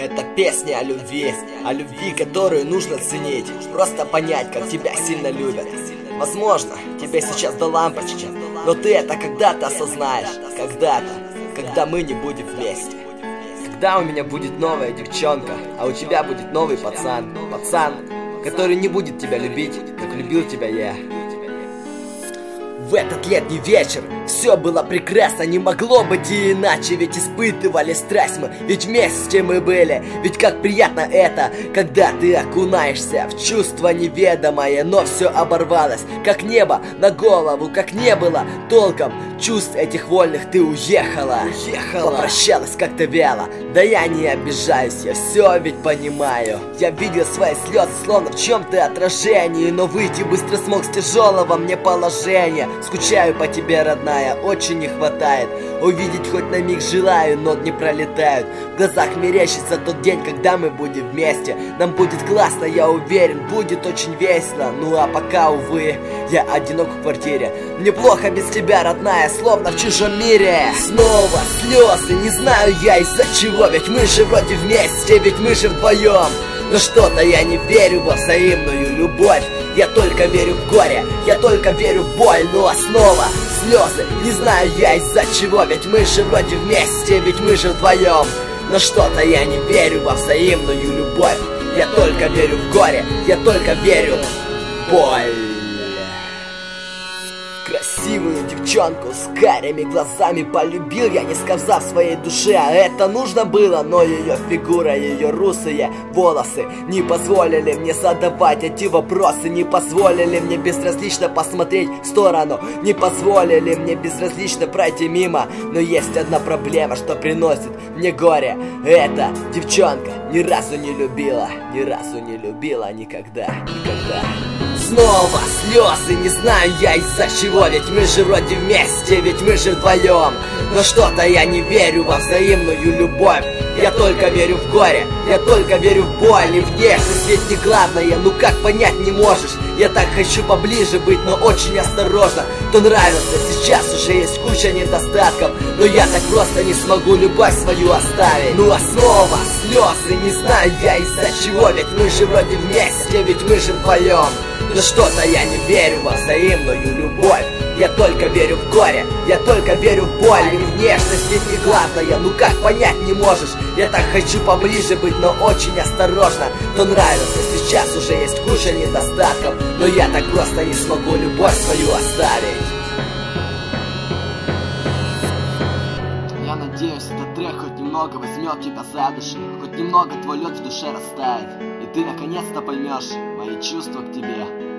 Это песня о любви, которую нужно ценить. Просто понять, как тебя сильно любят. Возможно, тебе сейчас до лампочки, но ты это когда-то осознаешь. Когда-то, когда мы не будем вместе. Когда у меня будет новая девчонка, а у тебя будет новый пацан. Пацан, который не будет тебя любить, как любил тебя я. В этот летний вечер все было прекрасно, не могло быть и иначе. Ведь испытывали страсть мы, ведь вместе мы были. Ведь как приятно это, когда ты окунаешься в чувство неведомое. Но все оборвалось, как небо на голову, как не было толком чувств этих вольных. Ты уехала, попрощалась как-то вяло. Да я не обижаюсь, я все ведь понимаю. Я видел свои слезы, словно в чем-то отражении, но выйти быстро смог с тяжелого мне положения. Скучаю по тебе, родная, очень не хватает. Увидеть хоть на миг желаю, но дни пролетают. В глазах мерещится тот день, когда мы будем вместе. Нам будет классно, я уверен, будет очень весело. Ну а пока, увы, я одинок в квартире. Мне плохо без тебя, родная, словно в чужом мире. Снова слезы, не знаю я из-за чего. Ведь мы же вроде вместе, ведь мы же вдвоем. Но что-то я не верю во взаимную любовь. Я только верю в горе, я только верю в боль. Ну а снова слезы, не знаю я из-за чего. Ведь мы же вроде вместе, ведь мы же вдвоем. Но что-то я не верю во взаимную любовь. Я только верю в горе, я только верю в боль. Красивую девчонку с карими глазами полюбил я, не сказав своей душе, а это нужно было. Но ее фигура, ее русые волосы не позволили мне задавать эти вопросы. Не позволили мне безразлично посмотреть в сторону, не позволили мне безразлично пройти мимо. Но есть одна проблема, что приносит мне горе. Эта девчонка ни разу не любила, никогда. Снова слезы, не знаю я из-за чего. Ведь мы же вроде вместе, ведь мы же вдвоем. Но что-то я не верю во взаимную любовь. Я только верю в горе, я только верю в боль. И внешность ведь не главное, ну как понять не можешь. Я так хочу поближе быть, но очень осторожно. Кто нравится, сейчас уже есть куча недостатков, но я так просто не смогу любовь свою оставить. Ну а снова слезы, не знаю я из-за чего. Ведь мы же вроде вместе, ведь мы же вдвоем. Но что-то я не верю во взаимную любовь. Я только верю в горе, я только верю в боль. И внешность ведь не главное, ну как понять не можешь. Я так хочу поближе быть, но очень осторожно. Кто нравится, сейчас уже есть куча недостатков, но я так просто не смогу любовь свою оставить. Я надеюсь, этот трек хоть немного возьмет тебя за душу, хоть немного твой лед в душе растает, и ты наконец-то поймешь мои чувства к тебе.